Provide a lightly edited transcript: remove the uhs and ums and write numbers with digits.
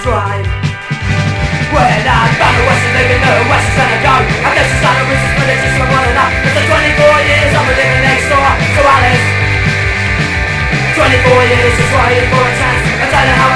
strive. When I found the West is living, the West is gonna go. And this is not a reason for this, just for one enough. After 24 years, I'm living next door to Alice. 24 years, just waiting for a chance. I don't know how